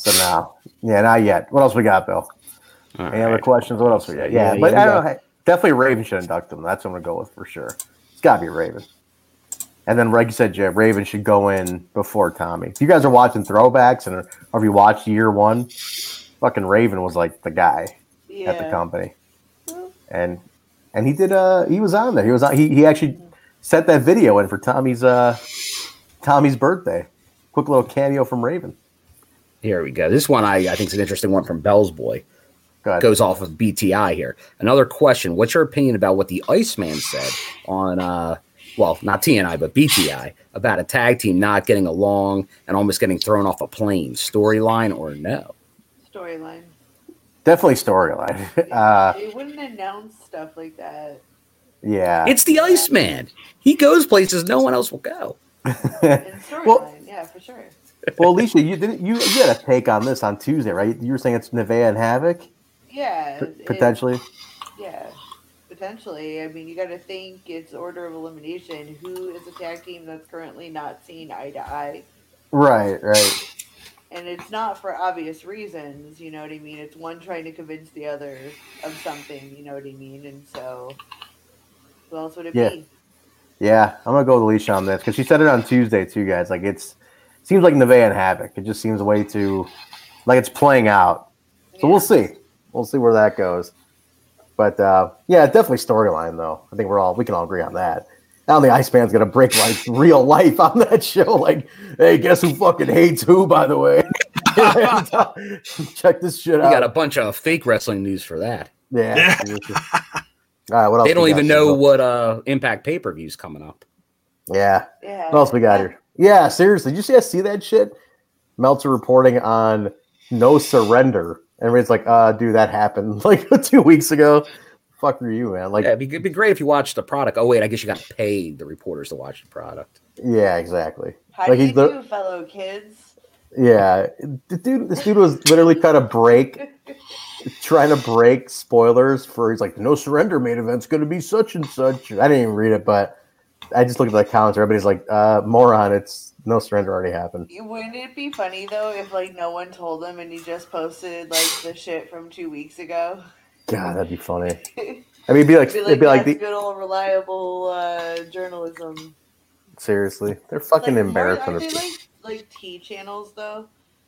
not yet. What else we got, Bill? Any other questions? What else we got? Yeah, but I don't know. Definitely Raven should induct him. That's what I'm gonna go with for sure. It's got to be Raven. And then, like you said, Jay, Raven should go in before Tommy. If you guys are watching throwbacks or if you watched year one, fucking Raven was like the guy at the company. And he did he was on there. He actually sent that video in for Tommy's birthday. Quick little cameo from Raven. Here we go. This one I think is an interesting one from Bell's Boy. Goes off of BTI here. Another question. What's your opinion about what the Iceman said on not TNI, but BTI, about a tag team not getting along and almost getting thrown off a plane? Storyline or no? Storyline. Definitely storyline. They wouldn't announce stuff like that. Yeah. It's the Iceman. He goes places no one else will go. Storyline, yeah, for sure. Well, Alicia, you had a take on this on Tuesday, right? You were saying it's Nevaeh and Havoc? Yeah. Potentially? Potentially. I mean, you got to think it's order of elimination. Who is a tag team that's currently not seen eye to eye? Right. And it's not for obvious reasons, you know what I mean? It's one trying to convince the other of something, you know what I mean? And so, who else would it be? Yeah, I'm going to go with Alicia on this because she said it on Tuesday too, guys. Like it seems like Nevaeh and Havoc. It just seems way too, like it's playing out. So we'll see. We'll see where that goes. But definitely storyline though. I think we can all agree on that. Now the Iceman's gonna break like real life on that show. Like, hey, guess who fucking hates who? By the way, check this shit out. We got a bunch of fake wrestling news for that. Yeah. All right, what else? They don't even know what Impact pay-per-view's coming up. Yeah. What else we got here? Yeah, seriously. Did you see that shit? Meltzer reporting on No Surrender. Everybody's like, dude, that happened like 2 weeks ago. Fuck are you, man? Like, it'd be great if you watched the product. Oh wait, I guess you got to pay the reporters to watch the product. Yeah, exactly. How do you do, fellow kids? Yeah, this dude was literally trying to break spoilers for. He's like, the No Surrender main event's going to be such and such. I didn't even read it, but I just looked at the comments. Everybody's like, moron. It's No Surrender already happened. Wouldn't it be funny though if like no one told him and he just posted like the shit from 2 weeks ago? God, that'd be funny. I mean, it'd be like the good old reliable journalism. Seriously, they're fucking embarrassing. Are they like T channels though?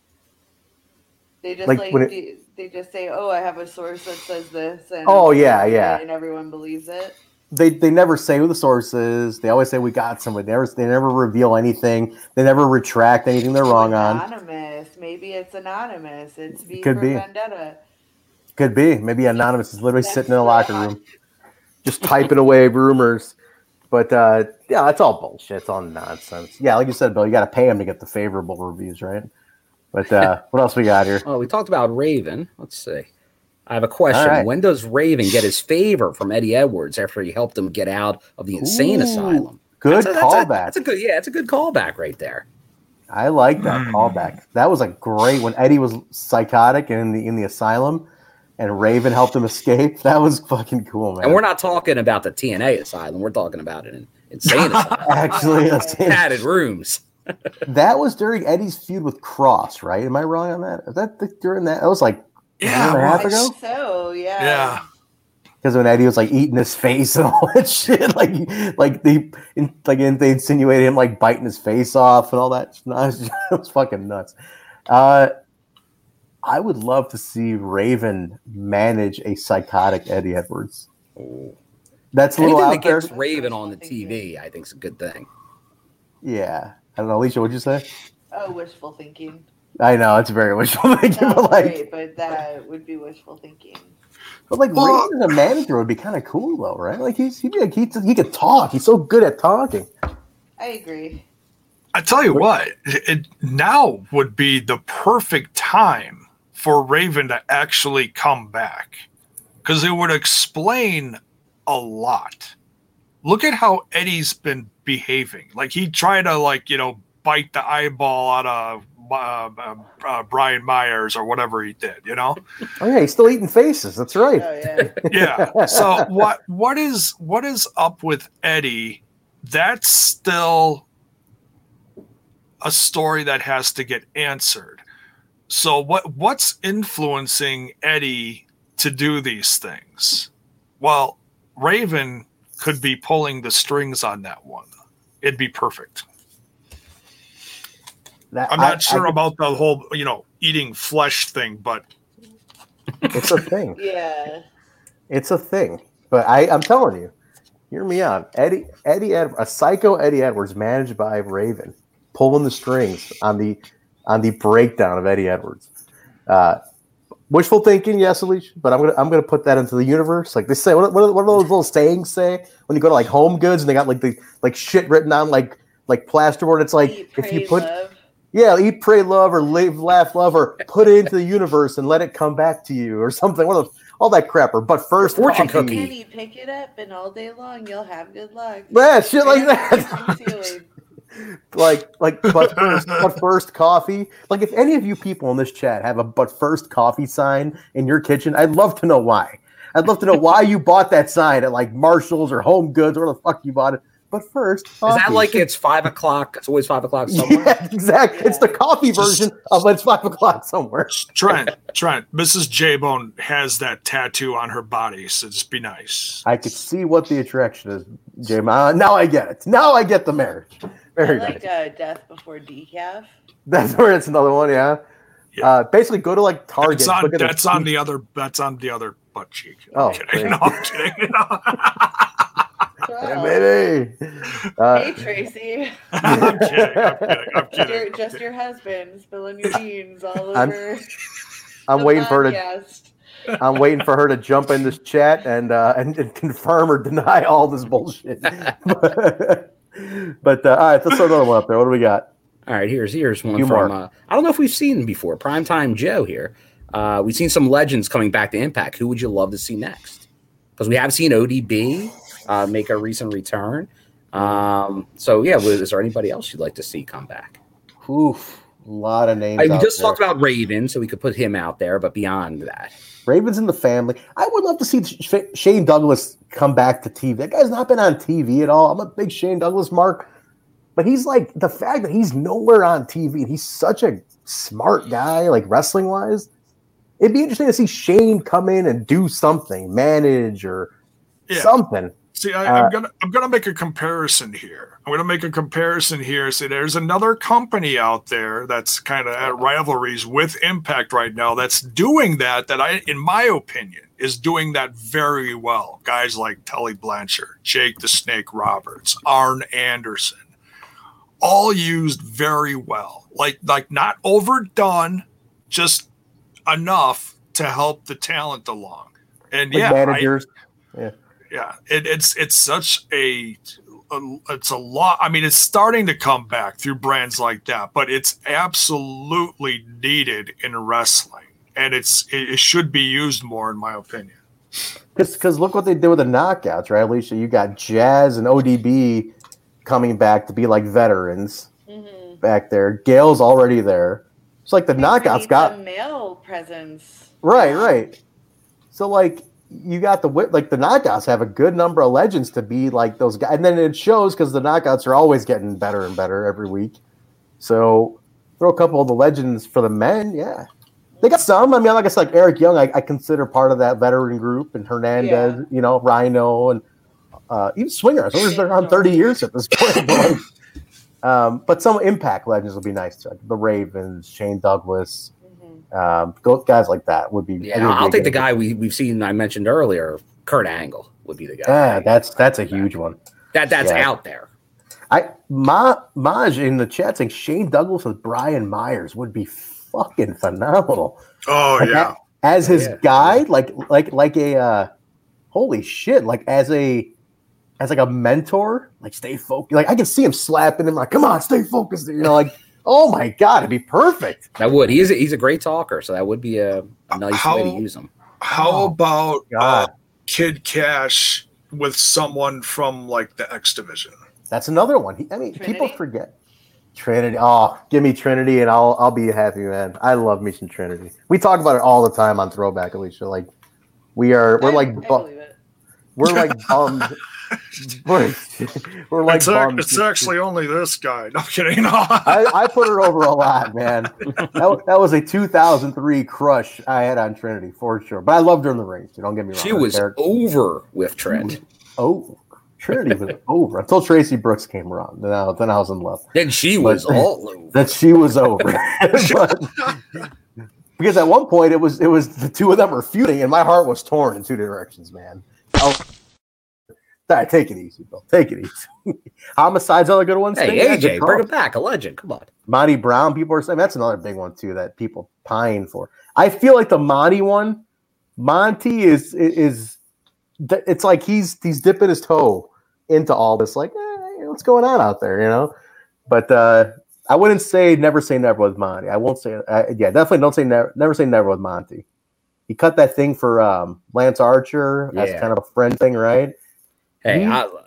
They just they just say, "Oh, I have a source that says this," and and everyone believes it. They never say who the source is. They always say we got somebody. They never reveal anything. They never retract anything they're wrong anonymous. Maybe it's anonymous. It's V for Vendetta. Could be. Maybe Anonymous is literally sitting in a locker room, just typing away rumors. But that's all bullshit. It's all nonsense. Yeah, like you said, Bill, you got to pay them to get the favorable reviews, right? But what else we got here? Oh, we talked about Raven. Let's see. I have a question. Right. When does Raven get his favor from Eddie Edwards after he helped him get out of the insane asylum? Good callback. That's a good callback right there. I like that callback. That was like great when Eddie was psychotic and in the asylum, and Raven helped him escape. That was fucking cool, man. And we're not talking about the TNA asylum. We're talking about an insane asylum. Actually, padded rooms. That was during Eddie's feud with Cross, right? Am I wrong on that? Is that during that? That was like a year and a half ago. So yeah. Because when Eddie was like eating his face and all that shit, like they insinuated him like biting his face off and all that. It was fucking nuts. I would love to see Raven manage a psychotic Eddie Edwards. Oh. That's a little out there. Gets Raven on the TV, I think, is a good thing. Yeah, I don't know, Alicia. What'd you say? Oh, wishful thinking. I know it's very wishful thinking, but that would be wishful thinking. But Raven as a manager would be kind of cool, though, right? Like he could talk. He's so good at talking. I agree. I tell you what, it now would be the perfect time for Raven to actually come back, because it would explain a lot. Look at how Eddie's been behaving. Like, he tried to, bite the eyeball out of Brian Myers or whatever he did, Oh yeah, he's still eating faces. That's right. Oh, yeah. Yeah. So what is up with Eddie? That's still a story that has to get answered. So what's influencing Eddie to do these things? Well, Raven could be pulling the strings on that one. It'd be perfect. I'm not sure about the whole, eating flesh thing, but it's a thing. Yeah. It's a thing. But I'm telling you, hear me out. Eddie a psycho Eddie Edwards managed by Raven, pulling the strings on the breakdown of Eddie Edwards. Wishful thinking, yes, Alicia, but I'm gonna put that into the universe. Like they say, what do those little sayings say when you go to like Home Goods and they got like shit written on like plasterboard? It's like Eat, pray, if you put love. Yeah, eat, pray, love, or live, laugh, love, or put it into the universe and let it come back to you, or something. One of those, all that crapper. But first, fortune coffee. cookie. Penny, pick it up, and all day long you'll have good luck. Yeah, shit like Right that. but first coffee. Like if any of you people in this chat have a but first coffee sign in your kitchen, I'd love to know why. I'd love to know why you bought that sign at like Marshall's or Home Goods or where the fuck you bought it. But first, coffee. Is that like it's 5 o'clock? It's always 5 o'clock somewhere. Yeah, exactly. Yeah. It's the coffee version of it's 5 o'clock somewhere. Trent, Mrs. J-Bone has that tattoo on her body, so just be nice. I could see what the attraction is, Jay. Now I get it. Now I get the marriage. Very I like nice. Death Before Decaf. That's where it's another one, yeah. Yeah. Basically, go to like Target. That's on the other butt cheek. Oh, No, I'm kidding. Yeah, baby. Hey, Tracy. I'm kidding. Just your husband spilling your beans all I'm- over. I'm waiting for her to. podcast. I'm waiting for her to jump in this chat and confirm or deny all this bullshit. But all right, let's throw another one up there. What do we got? All right, here's one Few from more. I don't know if we've seen before. Primetime Joe here. We've seen some legends coming back to Impact. Who would you love to see next? Because we have seen ODB make a recent return. So yeah, is there anybody else you'd like to see come back? Oof, a lot of names. We out just there. talked about Raven, so we could put him out there. But beyond that, Ravens in the family. I would love to see Shane Douglas come back to TV. That guy's not been on TV at all. I'm a big Shane Douglas mark, but he's like the fact that he's nowhere on TV and he's such a smart guy, like wrestling wise. It'd be interesting to see Shane come in and do something, manage or something. See, I'm gonna make a comparison here. See, there's another company out there that's kind of at rivalries with Impact right now that's doing that in my opinion, is doing that very well. Guys like Tully Blanchard, Jake the Snake Roberts, Arn Anderson, all used very well. Like not overdone, just enough to help the talent along. And Like managers. Yeah, it's such it's a lot. I mean, it's starting to come back through brands like that, but it's absolutely needed in wrestling, and it should be used more, in my opinion. Because look what they did with the knockouts, right, Alicia? You got Jazz and ODB coming back to be like veterans back there. Gail's already there. It's like the knockouts got some male presence. right. So like you got the knockouts have a good number of legends to be like those guys, and then it shows because the knockouts are always getting better and better every week. So throw a couple of the legends for the men, yeah. They got some. I mean, like I said, like Eric Young, I consider part of that veteran group, and Hernandez, Rhino, and even Swinger. So he's been around 30 years at this point. But some Impact legends would be nice too. The Ravens, Shane Douglas, guys like that would be. Yeah, I'll take the guy we've seen. I mentioned earlier, Kurt Angle would be the guy. Yeah, that's a huge one. That's out there. Maj in the chat saying Shane Douglas with Brian Myers would be fucking phenomenal. Oh like yeah, as his guide, like a holy shit, like as a as like a mentor, like stay focused. Like I can see him slapping him, like, come on, stay focused. You know, like, oh my God, it'd be perfect. That would. He's a great talker, so that would be a nice way to use him. How about Kid Cash with someone from like the X Division? That's another one. Trinity? People forget Trinity. Oh, give me Trinity, and I'll be happy, man. I love me some Trinity. We talk about it all the time on Throwback, Alicia. Like we're like bummed. We're like bummed. It's actually only this guy. No, I'm kidding. No. I put her over a lot, man. That was a 2003 crush I had on Trinity for sure. But I loved her in the ring. So don't get me wrong. She was over with Trent. Trinity was over until Tracy Brooks came around. Then I was in love. Then she was all over. Then she was over. Because at one point it was the two of them were feuding, and my heart was torn in two directions, man. Take it easy, Bill. Take it easy. Homicide's other good ones. Hey, AJ, bring it back. A legend. Come on. Monty Brown, people are saying that's another big one too that people pine for. I feel like the Monty one, Monty is it's like he's dipping his toe into all this, like what's going on out there, you know? But I wouldn't say never with Monty. I won't say definitely don't say never say never with Monty. He cut that thing for Lance Archer as kind of a friend thing, right? Hey,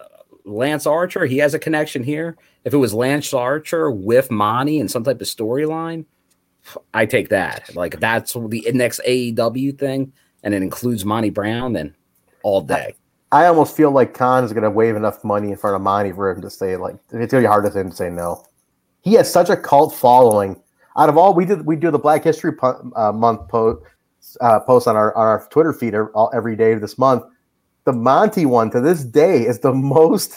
Lance Archer, he has a connection here. If it was Lance Archer with Monty and some type of storyline, I take that. Like, that's the next AEW thing, and it includes Monty Brown, then all day. I almost feel like Khan is going to wave enough money in front of Monty for him to say, like, it's going to be hard for him to say no. He has such a cult following. Out of all, we do the Black History Month post on our Twitter feed every day this month. The Monty one to this day is the most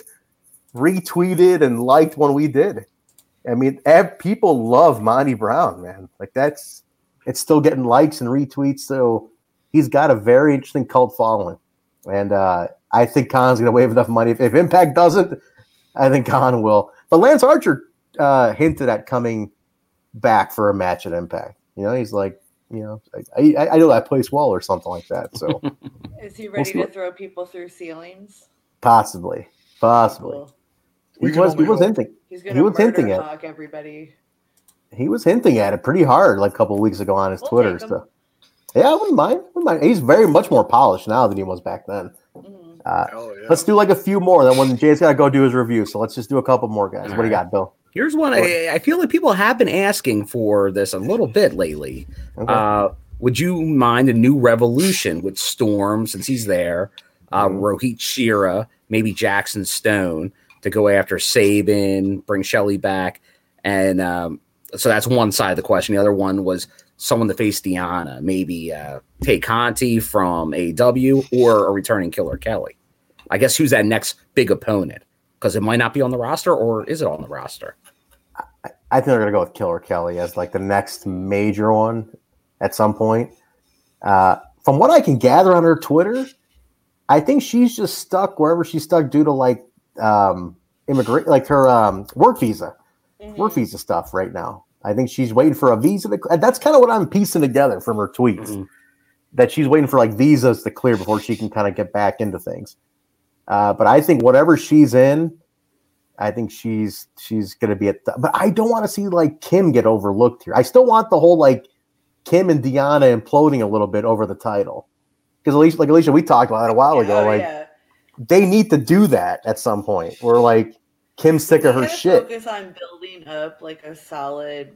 retweeted and liked one we did. I mean, people love Monty Brown, man. Like it's still getting likes and retweets. So he's got a very interesting cult following. And I think Khan's going to wave enough money. If Impact doesn't, I think Khan will. But Lance Archer hinted at coming back for a match at Impact. You know, he's like, you know, I know that place well or something like that. So is he ready to throw people through ceilings? Possibly. Cool. He was hinting. He's going to murder talk everybody. He was hinting at it pretty hard like a couple of weeks ago on his Twitter stuff. Yeah, I wouldn't mind. He's very much more polished now than he was back then. Mm-hmm. Let's do like a few more. Then when Jay's got to go do his review, so let's just do a couple more guys. What do you got, Bill? Here's one. I feel like people have been asking for this a little bit lately. Okay. Would you mind a new Revolution with Storm, since he's there, Rohit Shira, maybe Jackson Stone, to go after Sabin, bring Shelley back? And so that's one side of the question. The other one was someone to face Deanna, maybe Tay Conti from AEW or a returning Killer Kelly. I guess who's that next big opponent? Because it might not be on the roster, or is it on the roster? I think they're going to go with Killer Kelly as like the next major one at some point. From what I can gather on her Twitter, I think she's just stuck wherever she's stuck due to like immigrant, like her work visa stuff right now. I think she's waiting for a visa. That's kind of what I'm piecing together from her tweets, that she's waiting for like visas to clear before she can kind of get back into things. But I think whatever she's in, I think she's going to be but I don't want to see like Kim get overlooked here. I still want the whole like Kim and Deanna imploding a little bit over the title. Because Alicia, we talked about it a while ago. They need to do that at some point. Where like Kim's sick of her shit. Focus on building up like a solid,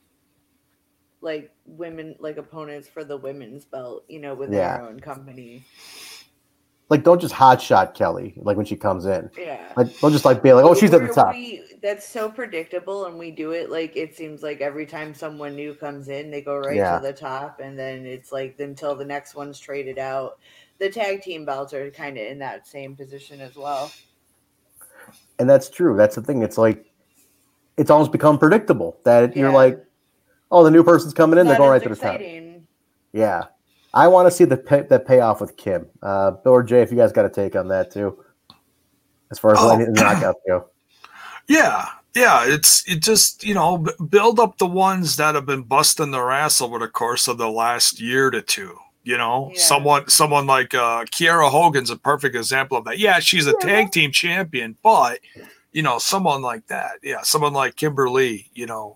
like women, like opponents for the women's belt. You know, within their own company. Like, don't just hotshot Kelly like when she comes in. Yeah. Like, don't just like be like, oh, she's at the top. That's so predictable, and we do it like it seems like every time someone new comes in, they go right to the top, and then it's like until the next one's traded out. The tag team belts are kind of in that same position as well. And that's true. That's the thing. It's like it's almost become predictable that you're like, oh, the new person's coming in, they're going right to the top. Yeah. I want to see the payoff with Kim. Bill or Jay, if you guys got a take on that too, as far as letting the knockouts go. Yeah. It just, build up the ones that have been busting their ass over the course of the last year to two. You know, someone like Kiera Hogan's a perfect example of that. Yeah, she's a tag team champion, but you know, someone like that. Yeah, someone like Kimberly. You know.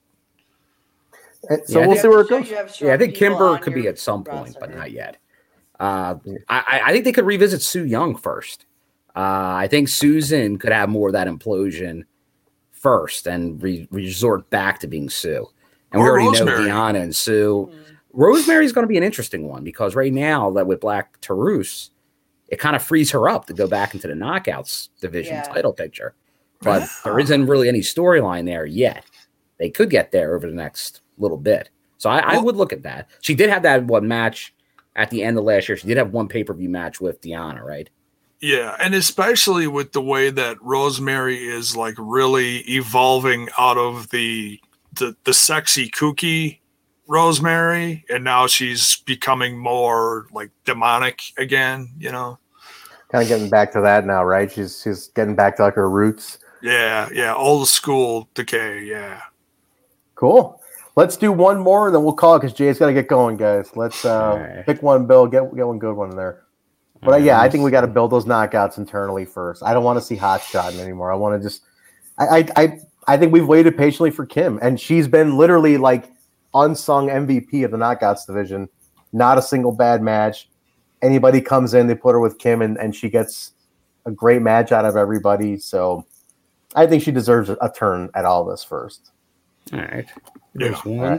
So we'll see where it goes. Yeah, I think Kimber could be at some point, but not yet. I think they could revisit Su Yung first. I think Susan could have more of that implosion first and resort back to being Sue. And we already know Deanna and Sue. Rosemary's going to be an interesting one because right now that with Black Taurus, it kind of frees her up to go back into the Knockouts division title picture. But there isn't really any storyline there yet. They could get there over the next little bit. So I would look at that. She did have that one match at the end of last year. She did have one pay-per-view match with Deanna, right? Yeah, and especially with the way that Rosemary is like really evolving out of the sexy kooky Rosemary, and now she's becoming more like demonic again, you know. Kind of getting back to that now, right? She's getting back to like her roots. Yeah, old school Decay, yeah. Cool. Let's do one more, and then we'll call it because Jay's got to get going, guys. Let's pick one, Bill. Get one good one in there. But I think we got to build those knockouts internally first. I don't want to see hot shotting anymore. I want to just. I think we've waited patiently for Kim, and she's been literally like unsung MVP of the knockouts division. Not a single bad match. Anybody comes in, they put her with Kim, and she gets a great match out of everybody. So I think she deserves a turn at all this first. All right. There's one.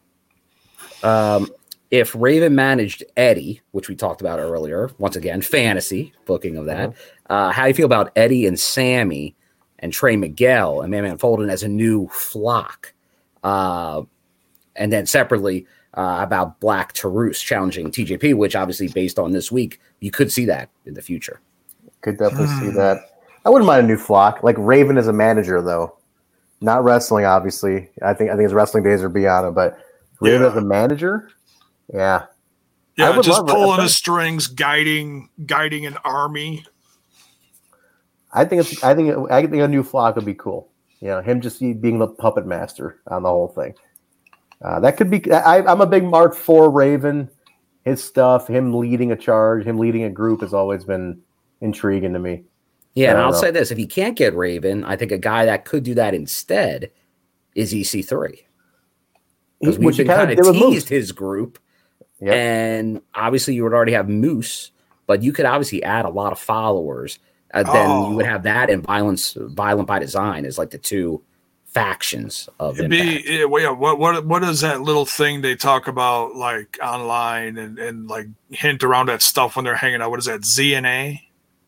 If Raven managed Eddie, which we talked about earlier, once again, fantasy booking of that, how do you feel about Eddie and Sammy and Trey Miguel and Man Fulton as a new flock? And then separately about Black Taurus challenging TJP, which obviously based on this week, you could see that in the future. Could definitely see that. I wouldn't mind a new flock. Like Raven as a manager, though. Not wrestling, obviously. I think his wrestling days are beyond it, but Raven as a manager, yeah, just pulling the strings, guiding an army. I think a new flock would be cool. You know, him just being the puppet master on the whole thing. That could be. I'm a big mark for Raven. His stuff, him leading a charge, him leading a group has always been intriguing to me. Yeah, and I'll say this. If you can't get Raven, I think a guy that could do that instead is EC3. Because we've been kind of teased his group. Yep. And obviously you would already have Moose, but you could obviously add a lot of followers. Then you would have that and Violent by Design as like the two factions of Impact. What is that little thing they talk about like online and like hint around that stuff when they're hanging out? What is that, ZNA?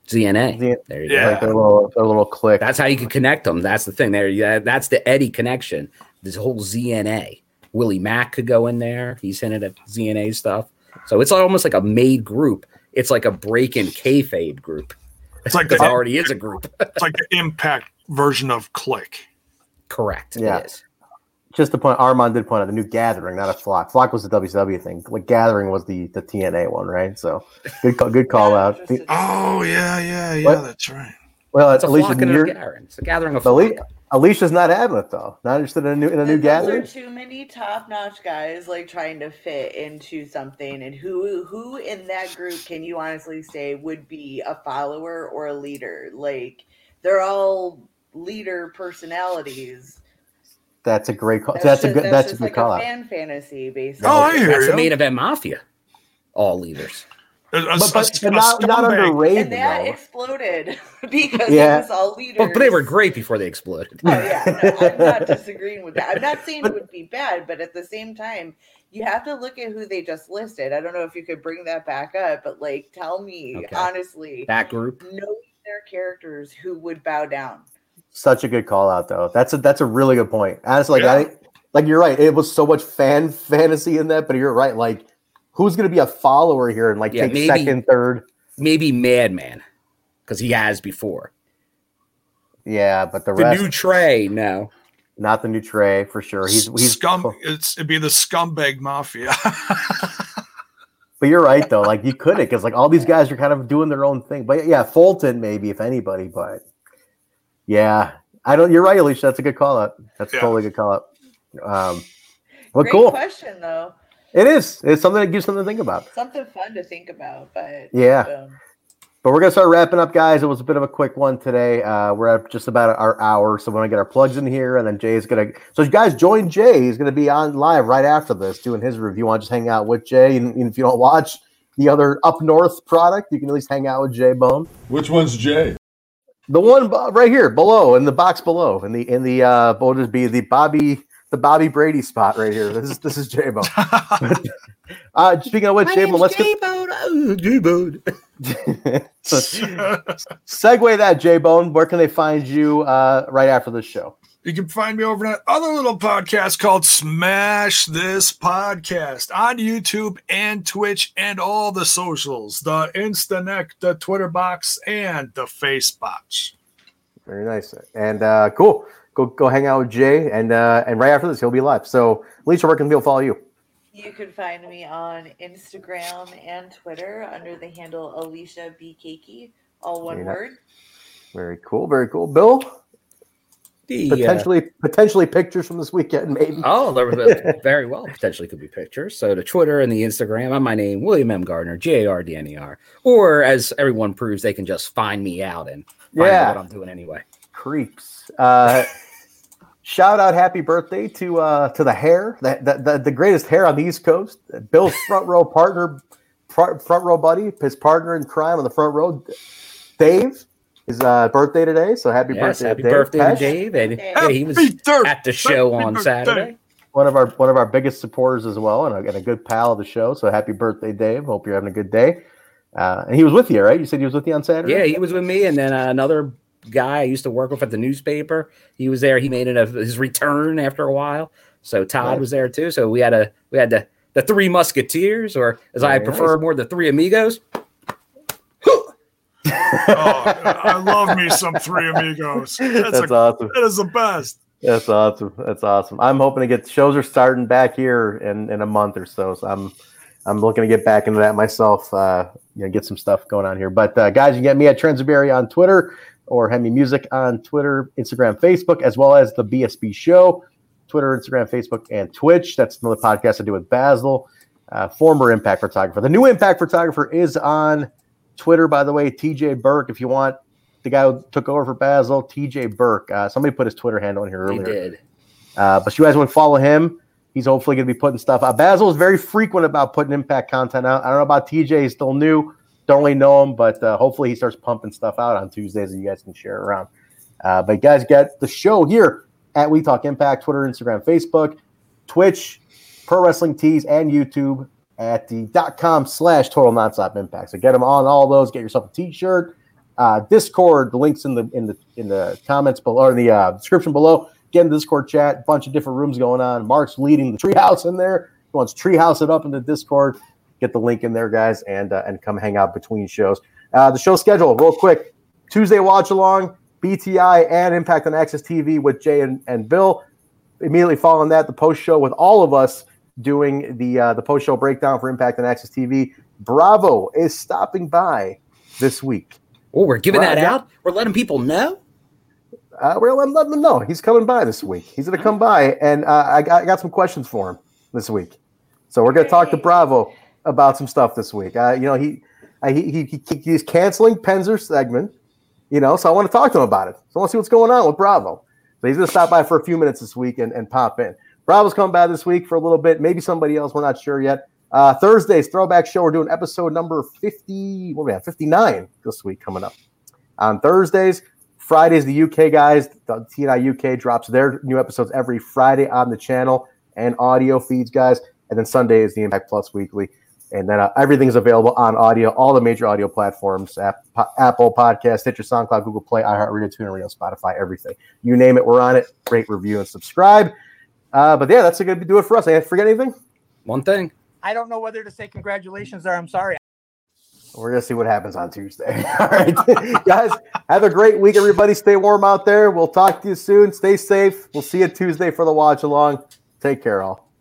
ZNA. There you go. Like their little click. That's how you can connect them. That's the thing. There, yeah, that's the Eddie connection. This whole ZNA. Willie Mack could go in there. He's hinted at ZNA stuff. So it's almost like a made group. It's like a break-in kayfabe group. It's like there already is a group. It's like the Impact version of Click. Correct. Yeah. It is. Just to point, Armand did point out the new Gathering, not a Flock. Flock was the WCW thing. Like Gathering was the TNA one, right? So good call out. Oh yeah, that's right. Well, it's Alicia, it's a gathering of Flock. Alicia's not having it though. Not interested in a new Gathering. There are too many top-notch guys like trying to fit into something, and who in that group can you honestly say would be a follower or a leader? Like they're all leader personalities. That's a great call. That's a good like call. A fan fantasy, basically. Oh, I hear that's you. the main event Mafia. All leaders. But not under Raven. And that exploded because it was all leaders. But they were great before they exploded. Oh yeah, no, I'm not disagreeing with that. I'm not saying it would be bad, but at the same time, you have to look at who they just listed. I don't know if you could bring that back up, but like, tell me honestly, that group, knowing their characters, who would bow down. Such a good call out, though. That's a really good point. Honestly, like you're right. It was so much fantasy in that, but you're right. Like, who's going to be a follower here and like take second, third? Maybe Madman, because he has before. Yeah, but the new Trey, no, not the new Trey for sure. He's scum. It'd be the Scumbag Mafia. But you're right though. Like you couldn't because like all these guys are kind of doing their own thing. But yeah, Fulton maybe if anybody, but. Yeah, I don't. You're right, Alicia. That's a good call out. That's totally a good call out. But Great cool question though. It is. It's something that gives something to think about. Something fun to think about, but yeah. But we're gonna start wrapping up, guys. It was a bit of a quick one today. We're at just about our hour, so we're gonna get our plugs in here, and then Jay's gonna. So you guys join Jay. He's gonna be on live right after this, doing his review. You want to just hang out with Jay, and if you don't watch the other Up North product, you can at least hang out with Jay Bone. Which one's Jay? The one right here below, in the box below, in the will just be the Bobby Brady spot right here. This is J Bone. Speaking of which, J Bone, let's get J Bone. Segue that, J Bone. Where can they find you right after this show? You can find me over at other little podcast called Smash This Podcast on YouTube and Twitch and all the socials, the Instanet, the Twitter box, and the Face box. Very nice. And cool. Go hang out with Jay, and right after this, he'll be live. So, Alicia, where can people follow you? You can find me on Instagram and Twitter under the handle Alicia B. Keiki, all one word. Very cool. Very cool. Bill? Potentially pictures from this weekend, maybe. Oh, very well. Potentially could be pictures. So the Twitter and the Instagram, I'm my name, William M. Gardner, Gardner. Or as everyone proves, they can just find me out and find out what I'm doing anyway. Creeps. Shout out, happy birthday to the hair, the greatest hair on the East Coast. Bill's front row buddy, his partner in crime on the front row, Dave. His birthday today, so happy birthday! Happy birthday to Dave! And he was at the show on Saturday. One of our biggest supporters as well, and a good pal of the show. So happy birthday, Dave! Hope you're having a good day. And he was with you, right? You said he was with you on Saturday. Yeah, he was with me, and then another guy I used to work with at the newspaper. He was there. He made his return after a while. So Todd was there too. So we had the Three Musketeers, or as I prefer more, the Three Amigos. I love me some Three Amigos. That's awesome. That is the best. That's awesome. I'm hoping to get shows are starting back here in a month or so. So I'm looking to get back into that myself. Get some stuff going on here. But guys, you can get me at Transberry on Twitter or Hemi Music on Twitter, Instagram, Facebook, as well as the BSB Show, Twitter, Instagram, Facebook, and Twitch. That's another podcast I do with Basil, former Impact photographer. The new Impact photographer is on Twitter, by the way, TJ Burke. If you want the guy who took over for Basil, TJ Burke. Somebody put his Twitter handle in here earlier. He did. But you guys want to follow him. He's hopefully going to be putting stuff out. Basil is very frequent about putting Impact content out. I don't know about TJ. He's still new. Don't really know him, but hopefully he starts pumping stuff out on Tuesdays that you guys can share around. But guys, get the show here at We Talk Impact, Twitter, Instagram, Facebook, Twitch, Pro Wrestling Tees, and YouTube at the .com/Total Nonstop Impact. So get them on all those. Get yourself a T-shirt. Discord, the links in the comments below, or in the description below. Get in the Discord chat. Bunch of different rooms going on. Mark's leading the Treehouse in there. He wants Treehouse it up in the Discord. Get the link in there, guys, and come hang out between shows. The show schedule, real quick. Tuesday watch along, BTI and Impact on Access TV with Jay and Bill. Immediately following that, the post show with all of us doing the post show breakdown for Impact on Access TV. Bravo is stopping by this week. Oh, we're giving that out? We're letting people know? We're letting them know. He's coming by this week. He's going to come by, and I got some questions for him this week. So we're going to talk to Bravo about some stuff this week. He's canceling Penzer's segment, so I want to talk to him about it. So I want to see what's going on with Bravo. So he's going to stop by for a few minutes this week and pop in. Bravo's coming by this week for a little bit. Maybe somebody else. We're not sure yet. Thursday's Throwback Show. We're doing episode number 50. What we have? 59 this week coming up. On Thursdays, Fridays, the UK guys, the TNI UK drops their new episodes every Friday on the channel and audio feeds, guys. And then Sunday is the Impact Plus Weekly. And then everything's available on audio, all the major audio platforms, Apple Podcasts, Stitcher, SoundCloud, Google Play, iHeartRadio, TuneIn, Spotify, everything. You name it, we're on it. Rate, review, and subscribe. But yeah, that's going to do it for us. I forget anything? One thing. I don't know whether to say congratulations or I'm sorry. We're going to see what happens on Tuesday. All right, guys, have a great week, everybody. Stay warm out there. We'll talk to you soon. Stay safe. We'll see you Tuesday for the watch along. Take care, all.